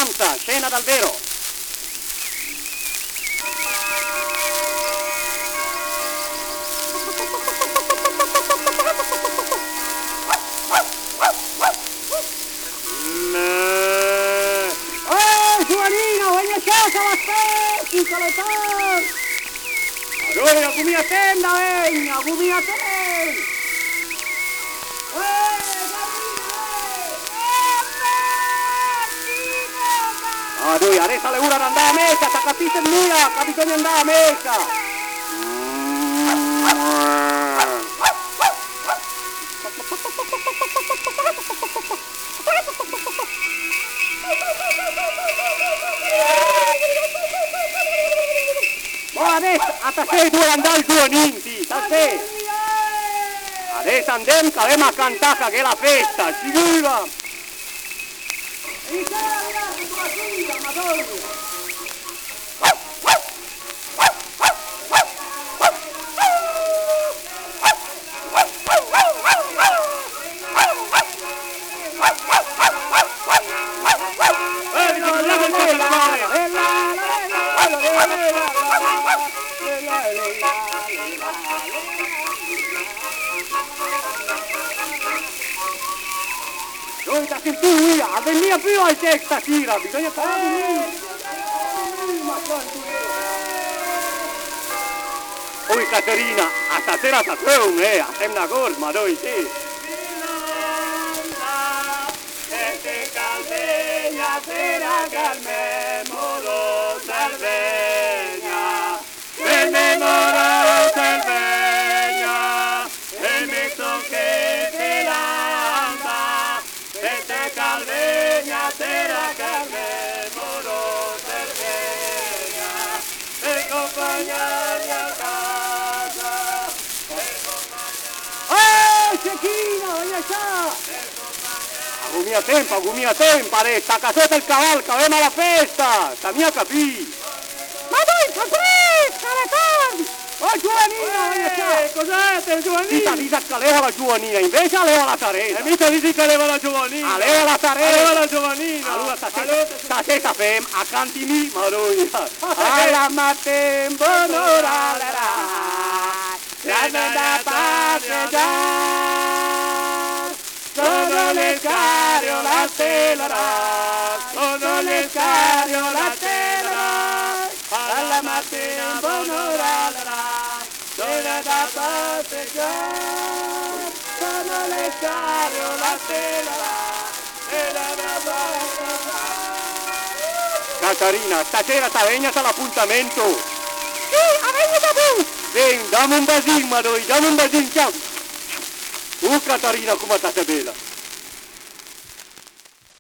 danza, scena dal vero. Giovanino, voglio casa la specie, caletare! Allora, gumia tenda, venga, gumia tenda! Ah, lui, adesso alle ore di andare a Mecca, ti capite nulla, che bisogna andare a Mecca! Ma adesso, a te due andare il tuo ninti, a te! Adesso andiamo che abbiamo a cantare che è la festa, ci viva! Noi da sentire via, venia più al testa tira, bisogna parlare di lui. Poi Caterina, a stasera sappiamo, a te una cosa, ma dove sei? Cecchino, voglio sa! A gumia tempo, adesso, a casetta il cavallo, che avevamo la festa, sta mia capì! Ma dai, fa fresca, le tardi! Oh Giovanina, voglio sa! Cos'è, Giovanina? Dica che leva la Giovanina, invece leva la Teresa! E mica dici che leva la Giovanina! Leva la Teresa! Leva la Giovanina! Allora stasera sappiamo, a cantini, ma noi! Alla mattina, buon'ora, da passeggiare, sono le scariolate, sono le scariolate, alla mattina buon'ora, sono da passeggiare, sono le scariolate, Caterina, stasera ti vegnata l'appuntamento! Sì, avete da tu! Ven, dammi un basin, ma noi, dammi un basin, ciao! Caterina, come state bella!